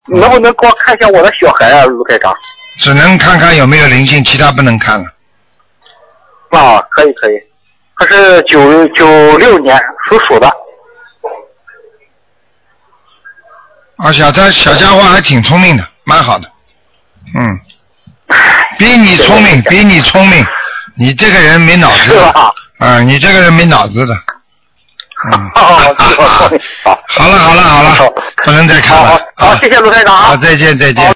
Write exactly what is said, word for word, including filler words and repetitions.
能不能给我看一下我的小孩啊，卢台长？ 只能看看有没有灵性，其他不能看了。 啊，可以可以，他是九九六年属鼠的。 啊，小家小家伙还挺聪明的，蛮好的，嗯，比你聪明，比你聪明，你这个人没脑子的，啊、嗯，你这个人没脑子的，嗯， 哦，好， 好了好了好了，不能再看了， 好，好，谢谢卢台长啊， 好，再见再见。